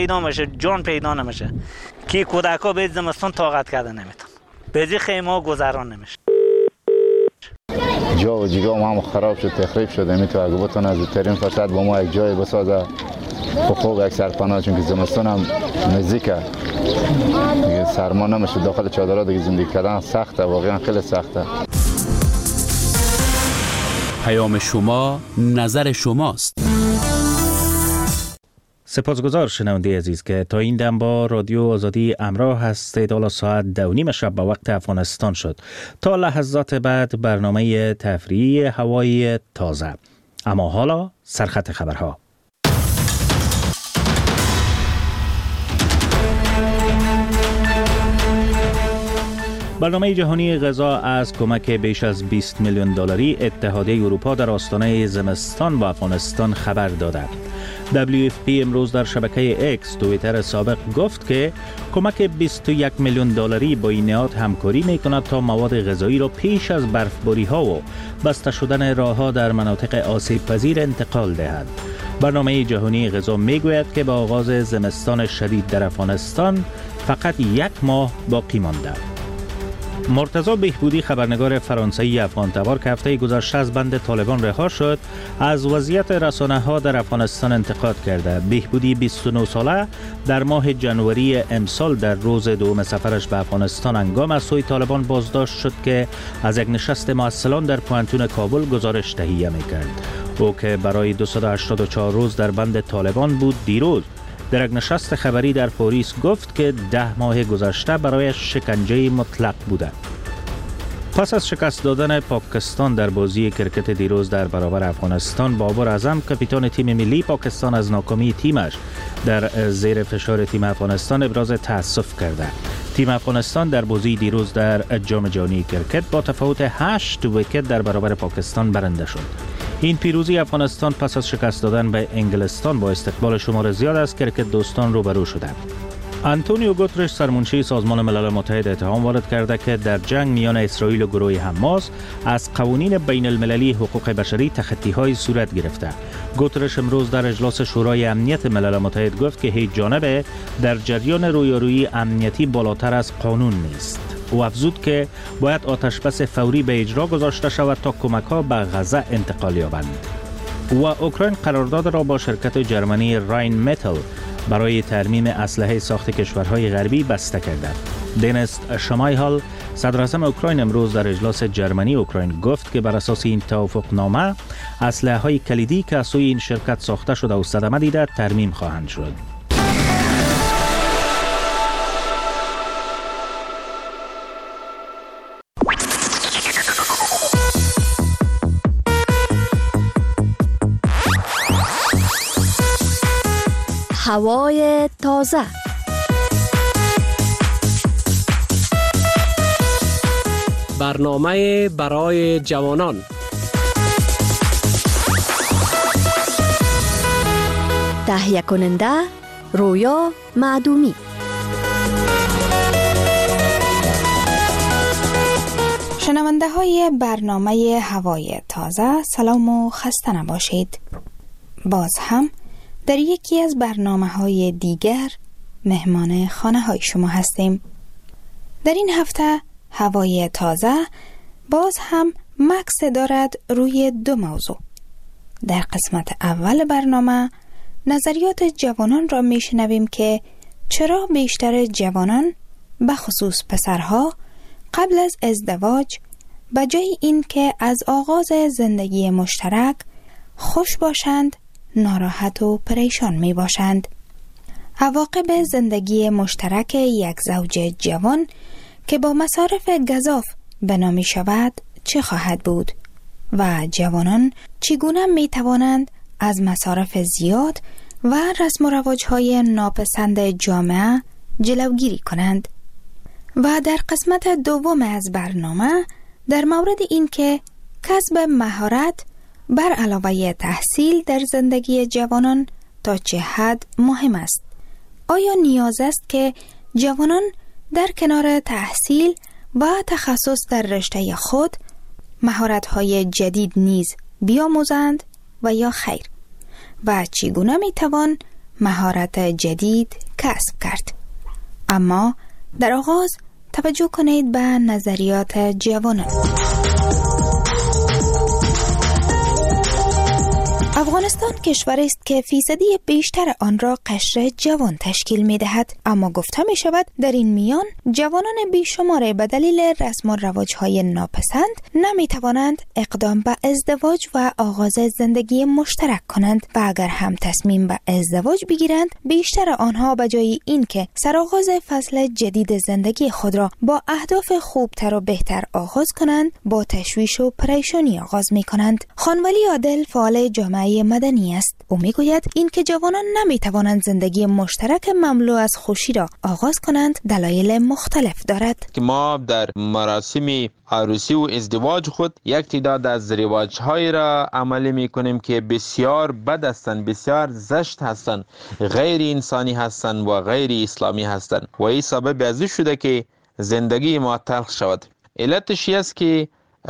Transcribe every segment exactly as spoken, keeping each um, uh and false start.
پیدا میشه، جان پیدا نمیشه که کودکا به زمستان طاقت کرده نمیتون، به زی خیمه گذران نمیشه. جا و جیگا ما هم خراب شد، تخریب شده. می تو اگه بتونه از ترین فرصت با ما یک جای بسازه خوب یک سرپناه، چون که زمستان هم نزدیکه دیگه، سرما نمیشه داخل چادرها دیگه زندگی کردن سخته، واقعا خیلی سخته. پیام شما نظر شماست. سپاسگزار شنونده عزیز که تا این دم با رادیو آزادی همراه هستید. حالا ساعت دو نیم شب به وقت افغانستان شد. تا لحظات بعد برنامه تفریحی هوای تازه. اما حالا سرخط خبرها. برنامه جهانی غذا از کمک بیش از بیست میلیون دلاری اتحادیه اروپا در آستانه زمستان با افغانستان خبر داده. دبلیو اف پی امروز در شبکه اکس توییتر سابق گفت که کمک بیست و یک میلیون دلاری با این نهاد همکاری میکند تا مواد غذایی را پیش از برفباری ها و بسته شدن راه ها در مناطق آسیب پذیر انتقال دهد. برنامه جهانی غذا میگوید که با آغاز زمستان شدید در افغانستان فقط یک ماه باقی مانده. مرتضی بهبودی خبرنگار فرانسوی افغان تبار که هفته گذشته از بند طالبان رها شد، از وضعیت رسانه‌ها در افغانستان انتقاد کرده. بهبودی بیست و نه ساله در ماه جنوری امسال در روز دوم سفرش به افغانستان هنگام از سوی طالبان بازداشت شد که از یک نشست معسلان در پوانتون کابل گزارش تهیه می‌کرد. او که برای دویست و هشتاد و چهار روز در بند طالبان بود، دیروز در یک نشست خبری در پاریس گفت که ده ماه گذشته برای شکنجه مطلق بوده. پس از شکست دادن پاکستان در بازی کرکت دیروز در برابر افغانستان، بابر اعظم کاپیتان تیم ملی پاکستان از ناکامی تیمش در زیر فشار تیم افغانستان ابراز تأسف کرده. تیم افغانستان در بازی دیروز در جام جهانی کرکت با تفاوت هشت ویکت در برابر پاکستان برنده شد. این پیروزی افغانستان پس از شکست دادن به انگلستان با استقبال شمار زیاد از کرکت دوستان روبرو شده. آنتونیو گوترش سرمنشی سازمان ملل متحد اتهام وارد کرده که در جنگ میان اسرائیل و گروه حماس از قوانین بین المللی حقوق بشری تخطی‌های صورت گرفته. گوترش امروز در اجلاس شورای امنیت ملل متحد گفت که هیچ جانبه در جریان رویارویی امنیتی بالاتر از قانون نیست. او افزود که باید آتشبس فوری به اجرا گذاشته شود تا کمک‌ها به غزه انتقال یابند. و اوکراین قرارداد را با شرکت جرمنی راین متل برای ترمیم اسلحه ساخت کشورهای غربی بسته کرده. دنیس شمایهال صدراعظم اوکراین امروز در اجلاس جرمنی اوکراین گفت که بر اساس این توافقنامه اسلحه‌های کلیدی که از سوی این شرکت ساخته شده و صدمه دیده ترمیم خواهند شد. هوای تازه. برنامه برای جوانان. تهیه کننده رویا معدومی. شنونده های برنامه هوای تازه، سلام و خسته نباشید. باز هم در یکی از برنامه‌های دیگر مهمان خانه‌های شما هستیم. در این هفته هوای تازه باز هم مکس دارد روی دو موضوع. در قسمت اول برنامه نظریات جوانان را میشنویم که چرا بیشتر جوانان به خصوص پسرها قبل از ازدواج به جای این که از آغاز زندگی مشترک خوش باشند ناراحت و پریشان می باشند. عواقب زندگی مشترک یک زوج جوان که با مصارف گزاف بنا می شود چه خواهد بود و جوانان چگونه می توانند از مصارف زیاد و رسم و رواج‌های ناپسند جامعه جلوگیری کنند. و در قسمت دوم از برنامه در مورد این که کسب مهارت بر علاوه تحصیل در زندگی جوانان تا چه حد مهم است. آیا نیاز است که جوانان در کنار تحصیل و تخصص در رشته خود مهارت‌های جدید نیز بیاموزند و یا خیر؟ و چگونه می‌توان مهارت جدید کسب کرد. اما در آغاز توجه کنید به نظریات جوانان. افغانستان کشوری است که فیصدی بیشتر آن را قشر جوان تشکیل می دهد، اما گفته می شود در این میان جوانان بیشمار به دلیل رسم و رواج‌های ناپسند نمی توانند اقدام به ازدواج و آغاز زندگی مشترک کنند و اگر هم تصمیم به ازدواج بگیرند بیشتر آنها به جای اینکه سرآغاز فصل جدید زندگی خود را با اهداف خوبتر و بهتر آغاز کنند با تشویش و پریشانی آغاز می کنند. خانولی عادل فعال جامعه مدنی است. او میگوید این که جوانان نمی توانند زندگی مشترک مملو از خوشی را آغاز کنند دلایل مختلف دارد. که ما در مراسم عروسی و ازدواج خود یک تعداد از رواج‌های را عملی می‌کنیم که بسیار بد هستند، بسیار زشت هستند، غیر انسانی هستند و غیر اسلامی هستند و این سبب از شده که زندگی ما تلخ شود. علتش است که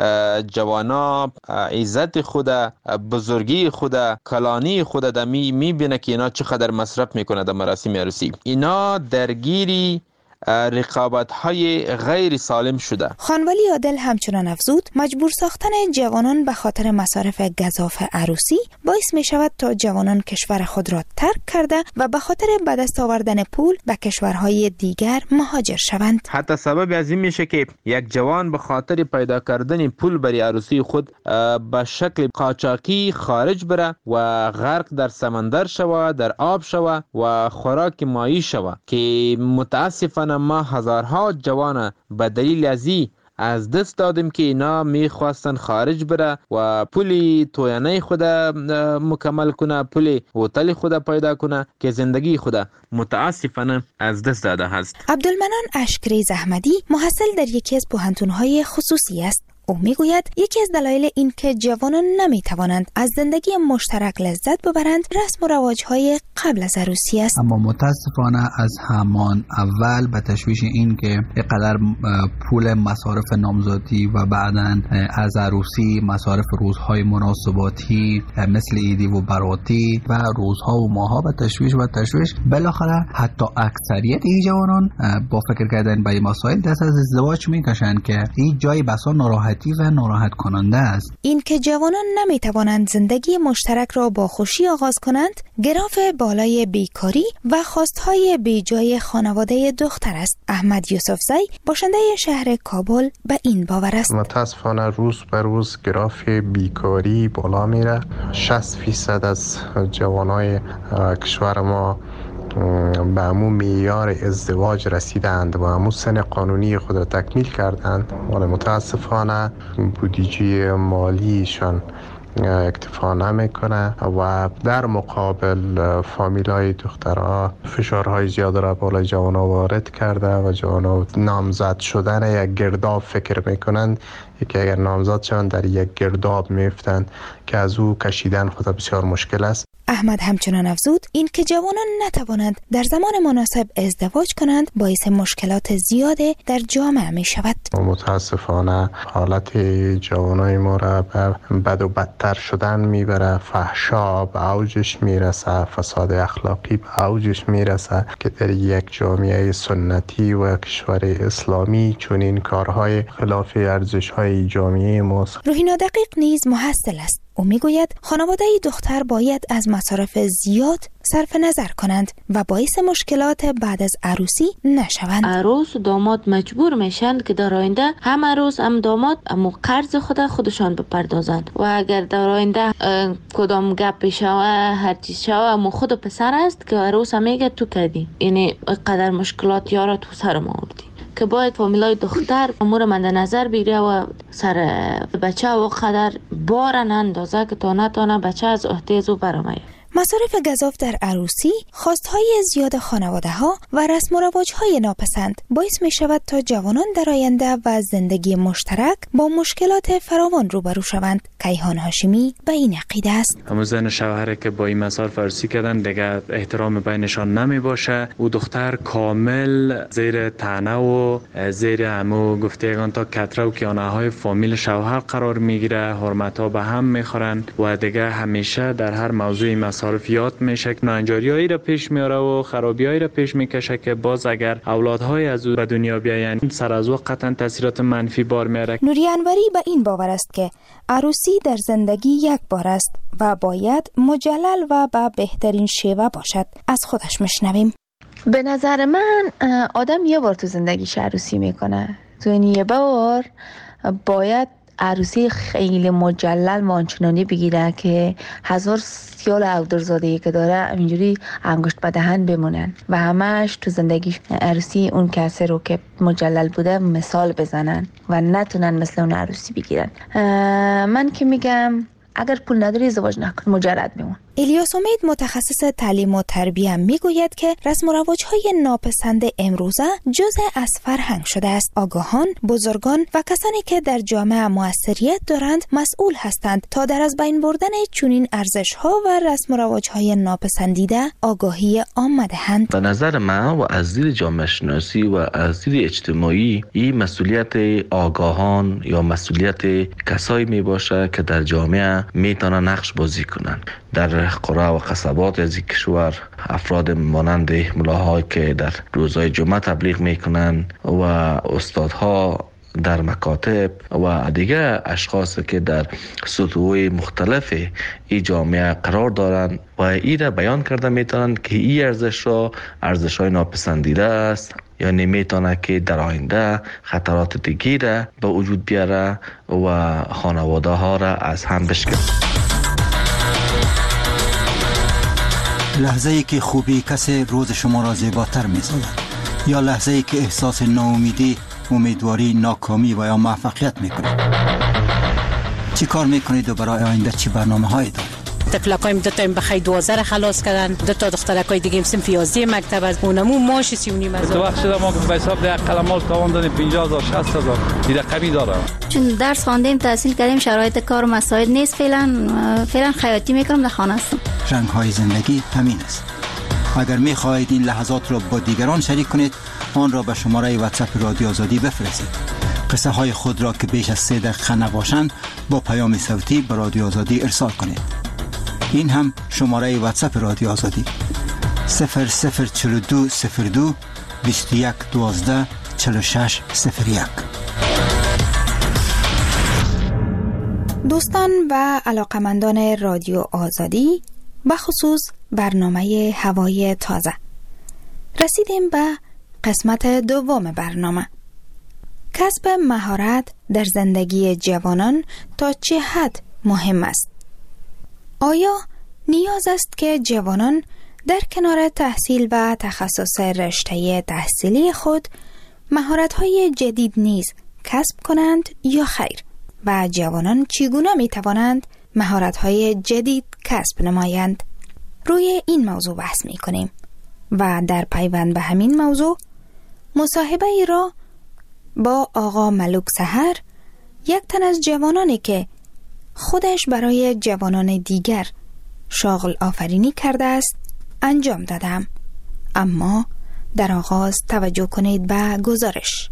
جوانا عزت خود، بزرگی خود، کلانی خود در می میبینه که اینا چقدر مصرف میکنه در مراسم عروسی. اینا درگیری رقابت های غیر سالم شده. خانولی عادل همچنان افزود مجبور ساختن جوانان به خاطر مصارف گزاف عروسی باعث می شود تا جوانان کشور خود را ترک کرده و به خاطر به دست آوردن پول به کشورهای دیگر مهاجر شوند. حتی سبب از این میشه که یک جوان به خاطر پیدا کردن پول برای عروسی خود به شکل قاچاقی خارج بره و غرق در سمندر شوه، در آب شوه و خوراک مایی شوه که متاسفانه ما هزارها جوان به دلیل ازی از دست دادیم که اینا میخواستن خارج بره و پولی توینه خود مکمل کنه، پولی هتل خود پیدا کنه که زندگی خود متاسفانه از دست داده هست. عبدالمنان اشکری زحمدی محصل در یکی از پوهنتون‌های خصوصی است. او میگوید یکی از دلایل این که جوانان نمیتوانند از زندگی مشترک لذت ببرند رسم و رواج‌های قبل از عروسی است. اما متاسفانه از همان اول به تشویش این که اینقدر پول مصارف نامزادی و بعداً از عروسی مصارف روزهای مناسباتی مثل عیدی و براتی و روزها و ماها به تشویش و تشویش بالاخره حتی اکثریت این جوانان با فکر کردن به این مسائل دست از ازدواج میکشند که این جای بسا ناراحتی و ناراحت کننده است. این که جوانان نمی توانند زندگی مشترک را با خوشی آغاز کنند گراف بالای بیکاری و خواستهای بیجای خانواده دختر است. احمد یوسفزی باشنده شهر کابل به این باور است. متاسفانه روز به روز گراف بیکاری بالا میره. شصت فیصد از جوانای کشور ما به همون معیار ازدواج رسیدند و همون سن قانونی خود را تکمیل کردند، ولی متاسفانه بودجه مالیشان اکتفا نمیکنه و در مقابل فامیلای دخترها فشارهای زیاد را بالای جوانا وارد کرده و جوانا نامزد شدن یک گرداب فکر میکنند که اگر نامزد شوند در یک گرداب میفتند که از او کشیدن خود بسیار مشکل است. احمد همچنان افزود این که جوانان نتوانند در زمان مناسب ازدواج کنند باعث مشکلات زیاد در جامعه می شود. متاسفانه حالت جوانای ما را به بد و بدتر شدن میبره. فحشا به اوجش میرسه، فساد اخلاقی به اوجش میرسه که در یک جامعه سنتی و کشور اسلامی چون این کارهای خلاف ارزش‌های جامعه ماست. روحینا دقیق نیز محصل است. او میگوید خانواده دختر باید از مصارف زیاد صرف نظر کنند و باعث مشکلات بعد از عروسی نشوند. عروس و داماد مجبور میشن که در آینده هم عروس هم داماد امو قرض خود خودشان بپردازند و اگر در آینده کدام گپ شوه هر چیز شوه امو خود پسر است که عروس هم میگه تو کردی، یعنی قدر مشکلات یارا تو سر ما آوردی که باید فامیلای دختر امور مند نظر بگیره و سر بچه و قدر بار نندازه که تا نتانه بچه از احتیاج و برامه. مصارف گزاف در عروسی، خواستهای زیاد خانواده ها و رسم و رواج های ناپسند باعث می شود تا جوانان در آینده و زندگی مشترک با مشکلات فراوان روبرو شوند. کیهان هاشمی به این عقیده است. همون زن شوهر که با این مصارف عروسی کردن دیگه احترام بینشان نمی باشه و دختر کامل زیر طعنه و زیر همو گفتگان تا کتره و کیانه های فامیل شوهر قرار می گیره، حرمت ها به هم می خورند و دیگه همیشه در هر موضوع مصارف مصارفیات میشه، ناهنجاریایی را پیش میاره و خرابیایی را پیش میکشه که باز اگر اولادهای از او به دنیا بیاین سر از وقت قطعا تاثیرات منفی بار میاره. نوری انوری به این باور است که عروسی در زندگی یک بار است و باید مجلل و به بهترین شیوه باشد. از خودش میشنویم. به نظر من آدم یه بار تو زندگیش عروسی میکنه، تو این یه بار باید عروسی خیلی مجلل مانچنانی بگیره که هزار سیال اودرزادهی که داره اینجوری انگشت به دهن بمونن و همش تو زندگیش عروسی اون کسی رو که مجلل بوده مثال بزنن و نتونن مثل اون عروسی بگیرن. من که میگم اگر پول نداری ازدواج نکن، مجرد بمون. الیاس امید متخصص تعلیم و تربیه میگوید که رسم و رواج‌های ناپسند امروزه جزء از فرهنگ شده است. آگاهان، بزرگان و کسانی که در جامعه موثریت دارند مسئول هستند تا در از بین بردن چنین ارزش‌ها و رسم و رواج‌های ناپسندیده آگاهی عامه دهند. به نظر من و از دید جامعه شناسی و از دید اجتماعی این مسئولیت آگاهان یا مسئولیت کسایی می باشه که در جامعه میتونن نقش بازی کنند. در قرى و قصبات از این کشور افراد مانند ملاهایی که در روزهای جمعه تبلیغ میکنن و استادها در مکاتب و دیگه اشخاص که در سطوح مختلف این جامعه قرار دارند و این را بیان کرده میتونن که این ارزش را ارزش های ناپسندیده است، یعنی میتونه که در آینده خطرات دیگه را به وجود بیاره و خانواده ها را از هم بشکنه. لحظه ای که خوبی کسی روز شما را زیباتر می‌سازد یا لحظه ای که احساس ناامیدی، امیدواری، ناکامی و یا موفقیت میکنید. چی کار میکنید و برای آینده چی برنامه‌هایی دارید؟ طفلکایم دو تا بخی دوازده را خلاص کردن، دو تا دخترکای دیگه هم صنف یازده مکتب از اونمو ماش سی و نیم هزار. تو وقت شده ما به حساب ده قلمال تاوان دادیم پنجاه هزار شصت هزار دیگه کمی داره. چون درس خواندیم تحصیل کردیم شرایط کار و مساعد نیست، فعلا فعلا خیاطی میکنم، در خانه هستم. رنگ های زندگی همین است. اگر میخواهید این لحظات را با دیگران شریک کنید آن را به شماره واتساپ رادیو آزادی بفرستید. قصه های خود را که بیش از سه دقیقه نباشند با پیام صوتی به رادیو آزادی ارسال کنید. این هم شماره واتساپ رادیو آزادی صفر صفر چهل و دو صفر دو بیست و یک دوازده چهل و شش صفر یک. دوستان و علاقمندان رادیو آزادی، بخصوص برنامه هوای تازه، رسیدیم به قسمت دوم برنامه. کسب مهارت در زندگی جوانان تا چه حد مهم است؟ آیا نیاز است که جوانان در کنار تحصیل و تخصص رشته تحصیلی خود مهارت‌های جدید نیز کسب کنند یا خیر؟ و جوانان چگونه می توانند مهارت‌های جدید کسب نمایند؟ روی این موضوع بحث می کنیم و در پیوند به همین موضوع مصاحبه ای را با آقا ملوک سحر، یک تن از جوانانی که خودش برای جوانان دیگر شاغل آفرینی کرده است انجام دادم. اما در آغاز توجه کنید به گزارش.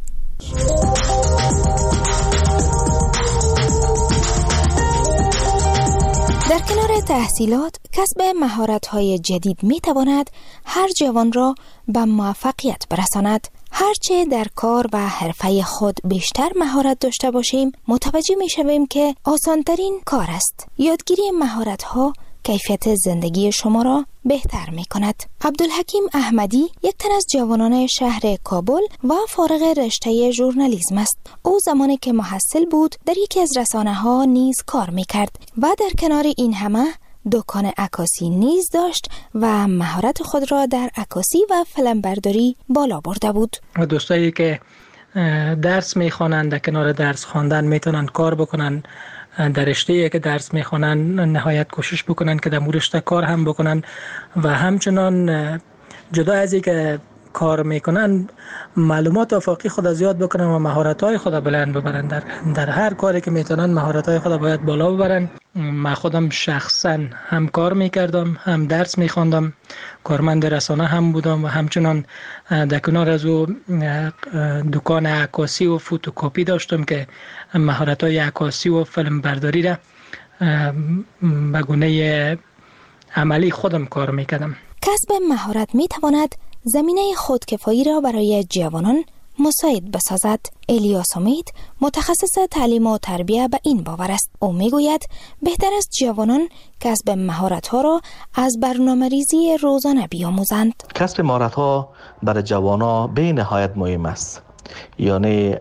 در کنار تحصیلات، کسب مهارت‌های جدید می‌تواند هر جوان را به موفقیت برساند. هرچه در کار و حرفه خود بیشتر مهارت داشته باشیم، متوجه می‌شویم که آسان‌ترین کار است. یادگیری مهارت‌ها کیفیت زندگی شما را بهتر می کند. عبدالحکیم احمدی یک تن از جوانان شهر کابل و فارغ رشته ژورنالیسم است. او زمانی که محصل بود در یکی از رسانه ها نیز کار می کرد و در کنار این همه دکان عکاسی نیز داشت و مهارت خود را در عکاسی و فیلمبرداری بالا برده بود. و دوستایی که درس می خوانند در کنار درس خواندن میتونن کار بکنن، در رشته‌ای که درس میخوانن نهایت کوشش بکنن که در مورد رشته کار هم بکنن و همچنان جدا از اینکه کار میکنن معلومات آفاقی خود زیاد بکنن و مهارت‌های خود بلند ببرن. در در هر کاری که میتونن مهارت‌های خود باید بالا ببرن. من خودم شخصا هم کار میکردم، هم درس میخواندم، کارمند رسانه هم بودم و همچنان در کنار از او دکان عکاسی و فوتوکپی داشتم که مهارت‌های عکاسی و فیلم برداری را به گونه عملی خودم کار میکردم. کسب مهارت میتواند زمینه خودکفایی را برای جوانان مساعد بسازد. الیاس امید متخصص تعلیم و تربیه به این باور است. او میگوید بهتر است جوانان کسب مهارت‌ها را از برنامه‌ریزی روزانه بیاموزند. کسب مهارت‌ها برای جوانان به نهایت مهم است. یعنی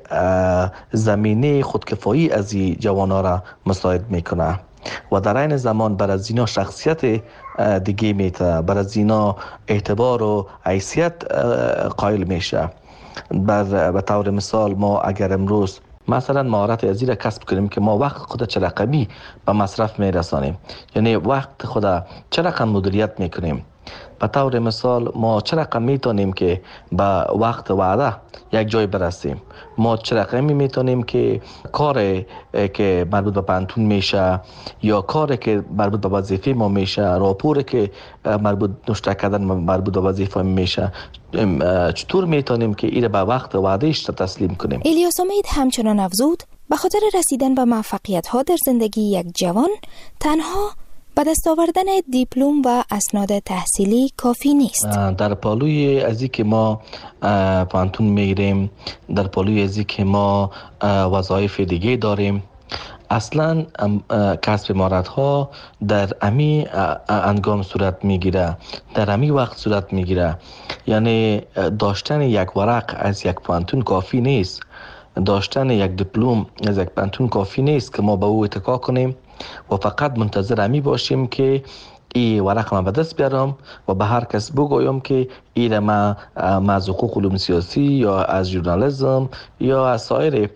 زمینه خودکفایی از این جوانان را مساعد میکنه و در این زمان برای زینا شخصیت دیگه میته، برای زینا اعتبار و حیثیت قائل میشه. بر به طور مثال ما اگر امروز مثلا مهارت ازی را کسب کنیم که ما وقت خود چه رقمی به مصرف میرسانیم، یعنی وقت خود چه رقم مدیریت میکنیم. به طور مثال ما چه رقم میتونیم که به وقت وعده یک جای برسیم، ما چه رقمی میتونیم که کار که مربوط به پانتون میشه یا کاری که مربوط به وظیفه ما میشه، راپوری که مربوط نشته کردن مربوط به وظیفه میشه، چطور میتونیم که این به وقت وعدهش تسلیم کنیم. الیاس امید همچنان افزود به خاطر رسیدن به موفقیت ها در زندگی یک جوان تنها به دست آوردن دیپلم و اسناد تحصیلی کافی نیست. در پالوی ازی که ما پانتون میگیریم، در پالوی ازی که ما وظایف دیگه داریم، اصلا کسب مهارت ها در امی انگام صورت میگیره، در امی وقت صورت میگیره. یعنی داشتن یک ورق از یک پانتون کافی نیست، داشتن یک دیپلم از یک پانتون کافی نیست که ما به او اتکا کنیم و فقط منتظر امی باشیم که این ورق ما به دست بیارم و به هر کس بگویم که این ما از حقوق علوم سیاسی یا از ژورنالیسم یا از سایر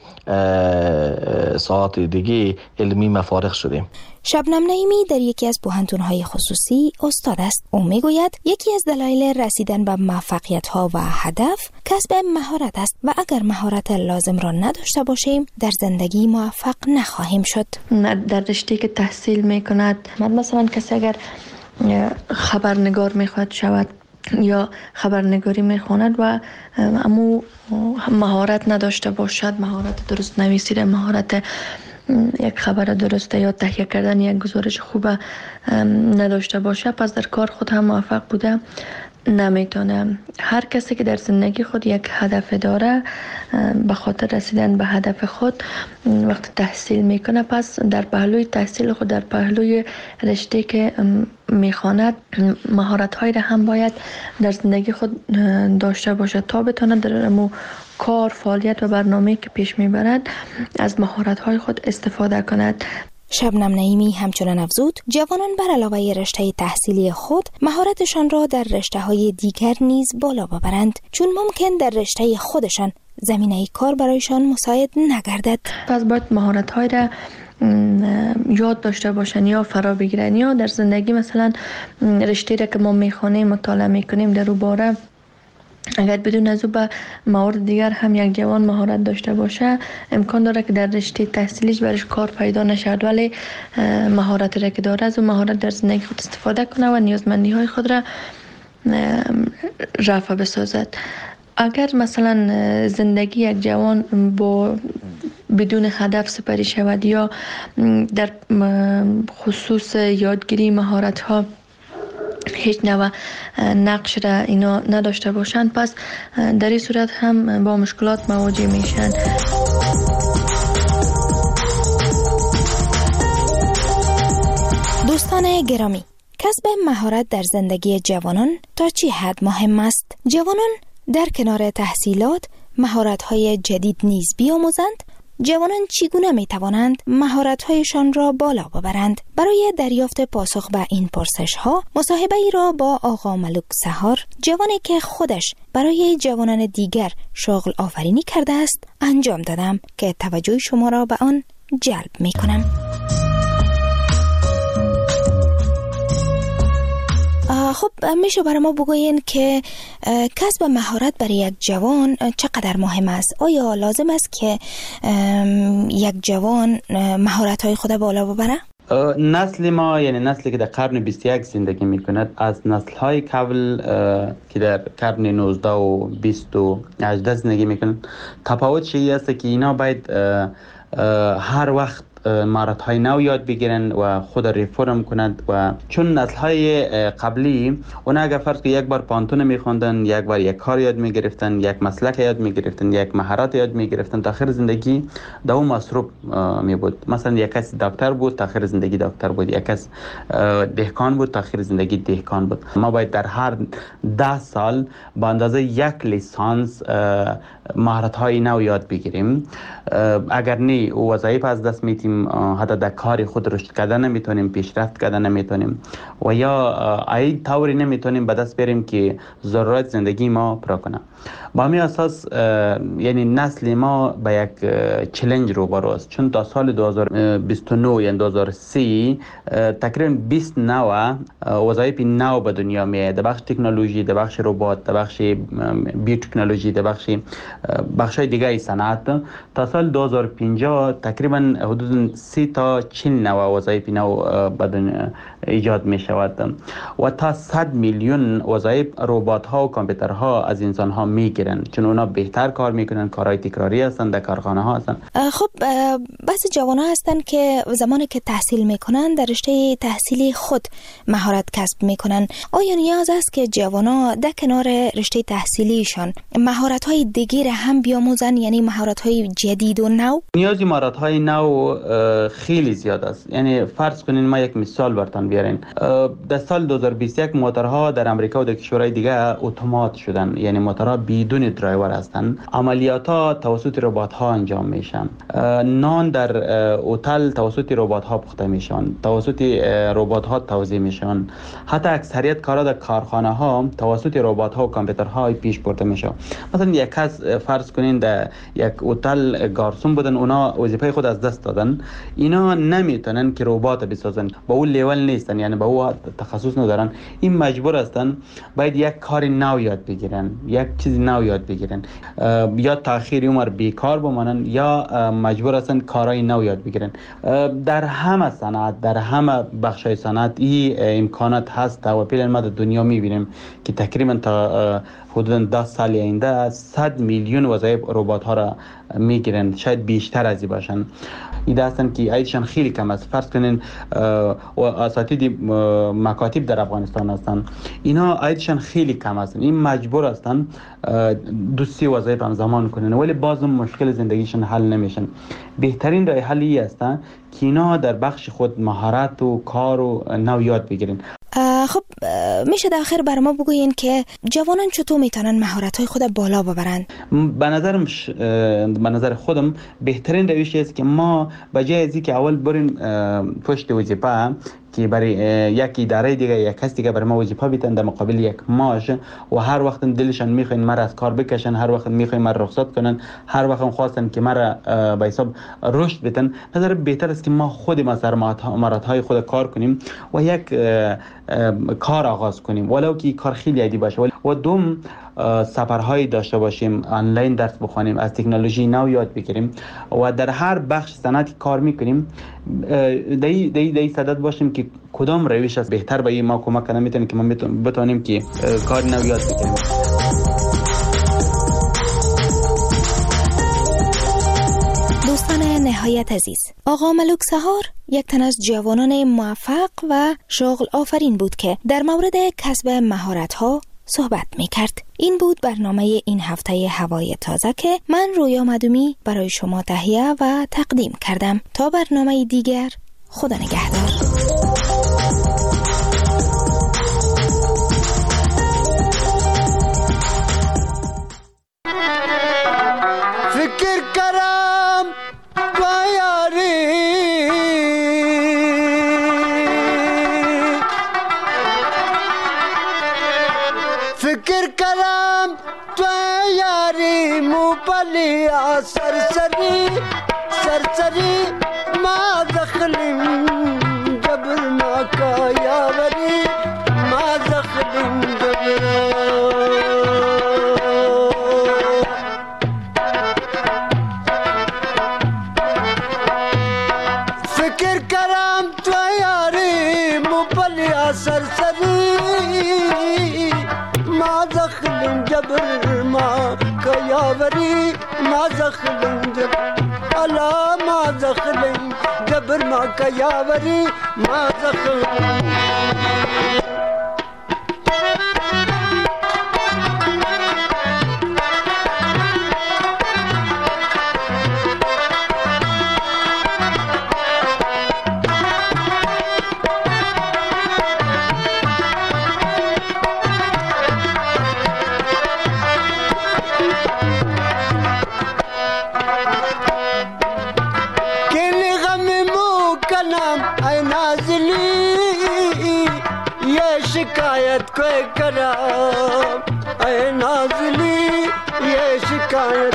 ساعات دیگه علمی مفارغ شدیم. شبنم نعیمی در یکی از پوهنتون‌های خصوصی استاد است. او میگوید یکی از دلایل رسیدن به موفقیت‌ها و هدف کسب مهارت است و اگر مهارت لازم را نداشته باشیم در زندگی موفق نخواهیم شد. در رشته که تحصیل میکند، مثلا کسی اگر خبرنگار میخواد شود یا خبرنگاری میخواند و امو مهارت نداشته باشد، مهارت درست نویسیدن، مهارت یک خبر درسته یا تهیه کردن یک گزارش خوبه نداشته باشه، پس در کار خود هم موفق بوده نمیتونه. هر کسی که در زندگی خود یک هدف داره، به خاطر رسیدن به هدف خود وقت تحصیل میکنه، پس در پهلوی تحصیل خود، در پهلوی رشته که میخواند، مهارت هایی را هم باید در زندگی خود داشته باشه تا بتونه در مو کار، فعالیت و برنامه‌ای که پیش میبرد از مهارت های خود استفاده کند. شبنم نعیمی همچنان افزود جوانان بر علاوه رشته تحصیلی خود مهارتشان را در رشته‌های دیگر نیز بالا ببرند، چون ممکن در رشته خودشان زمینه کار برایشان مساعد نگردد. پس باید مهارت‌های را یاد داشته باشن یا فرا بگیرن، یا در زندگی مثلا رشته را که ما میخوانیم مطالعه میکنیم در او باره اگر بدون از او به موارد دیگر هم یک جوان مهارت داشته باشه، امکان داره که در رشته تحصیلیش برش کار پیدا نشد، ولی مهارت را که داره از اون مهارت در زندگی خود استفاده کنه و نیازمندی های خود را رفع بسازد. اگر مثلا زندگی یک جوان با بدون هدف سپری شود یا در خصوص یادگیری مهارت ها هیچ نوع نقش را اینا نداشته باشند، پس در این صورت هم با مشکلات مواجه میشن. دوستان گرامی، کسب مهارت در زندگی جوانان تا چه حد مهم است؟ جوانان در کنار تحصیلات مهارت‌های جدید نیز بیاموزند. جوانان چگونه می توانند مهارت‌هایشان را بالا ببرند؟ برای دریافت پاسخ به این پرسش‌ها مصاحبه ای را با آقا ملک سحار، جوانی که خودش برای جوانان دیگر شغل آفرینی کرده است، انجام دادم که توجه شما را به آن جلب می کنم. خب میشه برای ما بگوین که کسب مهارت برای یک جوان چقدر مهم است؟ آیا لازم است که یک جوان مهارت‌های خود بالا ببره؟ نسل ما، یعنی نسلی که در قرن بیست و یک زندگی میکند، از نسل‌های قبل که در قرن نوزده و بیست و هجده زندگی میکنند، تفاوت چیزی است که اینا باید هر وقت مهارت های نو یاد بگیرن و خود ریفرم کنند و چون نسل های قبلی اون اگر فرض که یک بار پانتون میخوندن، یک بار یک کار یاد میگرفتن، یک مسلک یاد میگرفتن، یک مهارت یاد میگرفتن، تا آخر زندگی در اون مصروف می بود. مثلا یک کس دکتر بود تا آخر زندگی دکتر بود، یک کس دهقان بود تا آخر زندگی دهقان بود. ما باید در هر ده سال با اندازه یک لیسانس مهارت های نو یاد بگیریم. اگر نه وظایف از دست میتیم، حتی در کار خود رشد کردن نمیتونیم، پیشرفت کردن نمیتونیم و یا ای طوری نمیتونیم به دست بریم که ضرورت زندگی ما پورا کنه. با همین اساس یعنی نسل ما به یک چالش روبرو است، چون تا سال دو هزار و بیست و نه یعنی دو هزار و سی تقریبا بیست نوع وظایف نو به دنیا میاد، در بخش تکنولوژی، در بخش ربات، در بخش بیوتکنولوژی، در بخش بخشای دیگه صنعت. تا سال دو هزار و پنجاه تقریبا حدود سی تا چهل نوع وظایف نو به دنیا ایجاد می شود و تا صد میلیون وظایف ربات ها و کامپیوترها از انسان ها میگیرن، چون اونا بهتر کار میکنن، کارهای تکراری هستن، در کارخانه ها هستن. خب بعضی جوان ها هستن که زمانی که تحصیل میکنن در رشته تحصیلی خود مهارت کسب میکنن. آیا نیاز است که جوان ها در کنار رشته تحصیلیشان مهارت های دیگه هم بیاموزن، یعنی مهارت های جدید و نو؟ نیازی مهارت های نو خیلی زیاد است. یعنی فرض کنین ما یک مثال براتون بیارین. در سال دو هزار و بیست و یک موتورها در امریکا و در کشورهای دیگه اتومات شدن، یعنی موتورها بدون درایور هستند. عملیات ها توسط ربات ها انجام میشن. نان در هتل توسط ربات ها پخته میشن، توسط ربات ها توزیع میشن. حتی اکثریت کارا در کارخانه ها توسط ربات ها و کامپیوترها پیش برده میشه. مثلا یک کس فرض کنین در یک هتل گارسون بودن، اونا وظیفه خود از دست دادن، اینا نمیتونن که ربات بسازن، با اون لیول نیستن، یعنی با اون تخصص ندارن. این مجبور هستن باید یک کار نو یاد بگیرن، یک چیز نو یاد بگیرن، یا تاخیر عمر بیکار بمانن یا مجبور هستن کارهای نو یاد بگیرن. در همه صنعت، در همه بخشای صنعت این امکانات هست و پیل ما در دنیا میبینیم که تقریبا تا حدود ده سال آینده صد میلیون وظایف ربات ها را میگیرن، شاید بیشتر از این باشن. این هستن که عیدشان خیلی کم است. فرض کنین اساتید مکاتب در افغانستان هستن، اینا عیدشان خیلی کم است. این مجبور هستن دو سی وظایف هم زمان کنن، ولی باز مشکل زندگیشون حل نمیشن. بهترین راه حلی هستن که اینا در بخش خود مهارت و کار و نو یاد بگیرن. خب میشه در آخر بر ما بگوین که جوانان چطور میتونن مهارت‌های خود بالا ببرن؟ به نظرم ش... به نظر خودم بهترین روش است که ما به جای از اینکه اول بریم پشت وظیفه که برای یک اداره دیگه یک کس دیگه برای ما وظیفه بیتن در مقابل یک معاش و هر وقت دلشان میخوین مرا از کار بکشن، هر وقت میخوین مرا رخصت کنن، هر وقت خواستن که مرا به حساب رشد بدن، نظر بهتر است که ما خودیم از مهارت‌های خود کار کنیم و یک کار آغاز کنیم، ولو که کار خیلی عادی باشه، و دوم سفرهایی داشته باشیم، آنلاین درس بخونیم، از تکنولوژی نو یاد بگیریم و در هر بخش صنعتی کار میکنیم دای دای دای صدد باشیم که کدام روش است بهتر به ما کمک کنه میتونه که ما بتونیم که کار نو یاد بگیریم. دوستان نهایت عزیز، آقا ملک سهار یک تن از جوانان موفق و شغل آفرین بود که در مورد کسب مهارت‌ها صحبت می کرد. این بود برنامه این هفته هوای تازه که من رویا مدومی برای شما تهیه و تقدیم کردم. تا برنامه دیگر، خدا نگهدار. فکر کرم بیاری فکر کرم تو یاری مو بلیا سرسری سرسری ما دخلیم جبر ما کا یاوری ما دخلیم جبر فکر کرم تو یاری مو بلیا سرسری ما دخلیم جبر ما کا یاوری ما دخلیم جبر الا ما دخلیم جبر जबर माँ का यावरी माँ जख्म शिकायत कोई करा ऐ नाज़ली ये शिकायत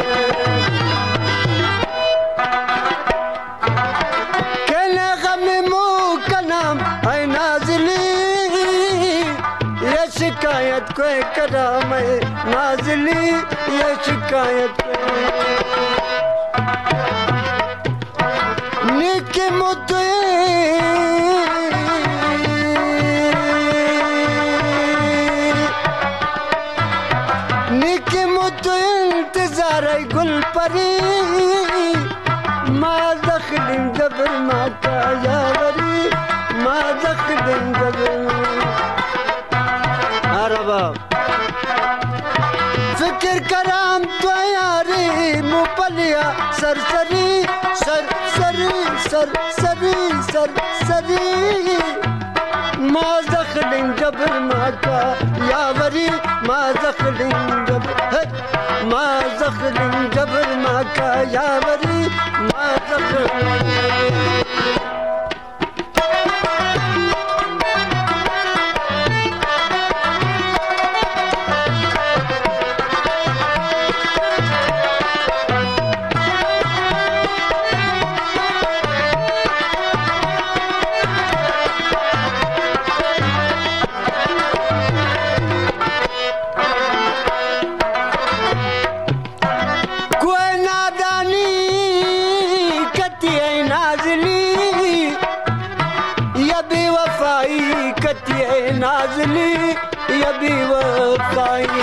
कहने गम मुँह का नाम ऐ नाज़ली ये शिकायत कोई करा मैं नाज़ली ये शिकायत निके मुद्दे गुल परी माँ दखलिम जबर माँ का यावरी माँ दखलिम जबर अरबा फिक्र कराम तो यारी मुपलिया सरसरी सरसरी सरसरी सरसरी माँ दखलिम जबर माँ का यावरी माँ दखलिम जबर माँ ज़ख्म जबर माँ का यावरी माँ ज़ख्म नाज़ली ये भी वफ़ाई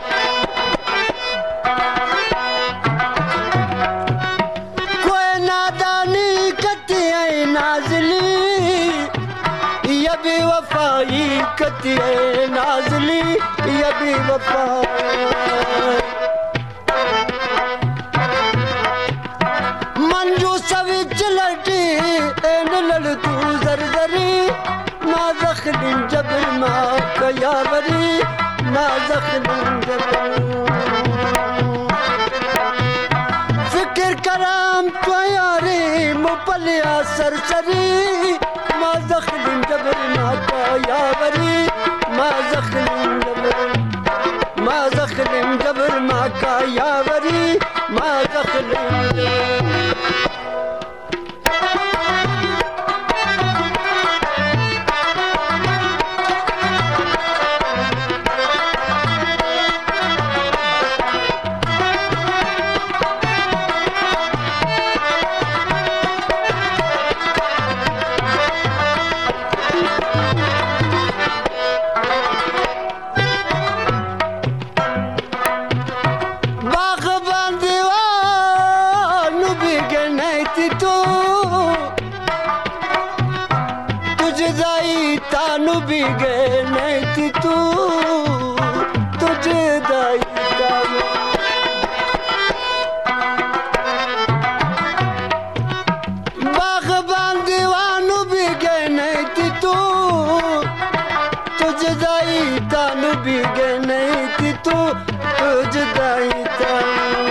कोई नादानी कती है नाज़ली ये भी वफ़ाई कती है नाज़ली ये भी वफ़ाई मंजू सभी चलती एन लड़ तू जरजरी माँ ज़ख्म जबर माँ का यावरी माँ ज़ख्म जबर फिक्र कराम तो यारी मुपलिया सरसरी माँ ज़ख्म जबर माँ का यावरी माँ ज़ख्म जबर माँ ज़ख्म जबर माँ का यावरी माँ ज़ख्म भी गए नहीं तू तुझे दाई बागबान दीवानू भी गए नहीं तू तुझे दाई तानू भी गए नहीं तू तुझे दाई तानू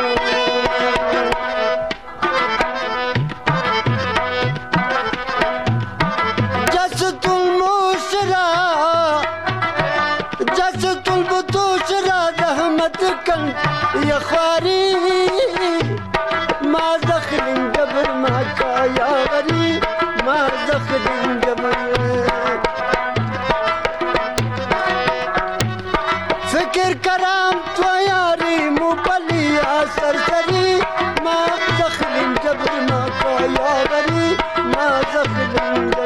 या ख्वारी माँ ज़ख्म जबर माँ का यावरी माँ ज़ख्म जबर फिक्र कराम तो यारी मुपलिया सरसरी माँ ज़ख्म जबर माँ का यावरी माँ ज़ख्म जबर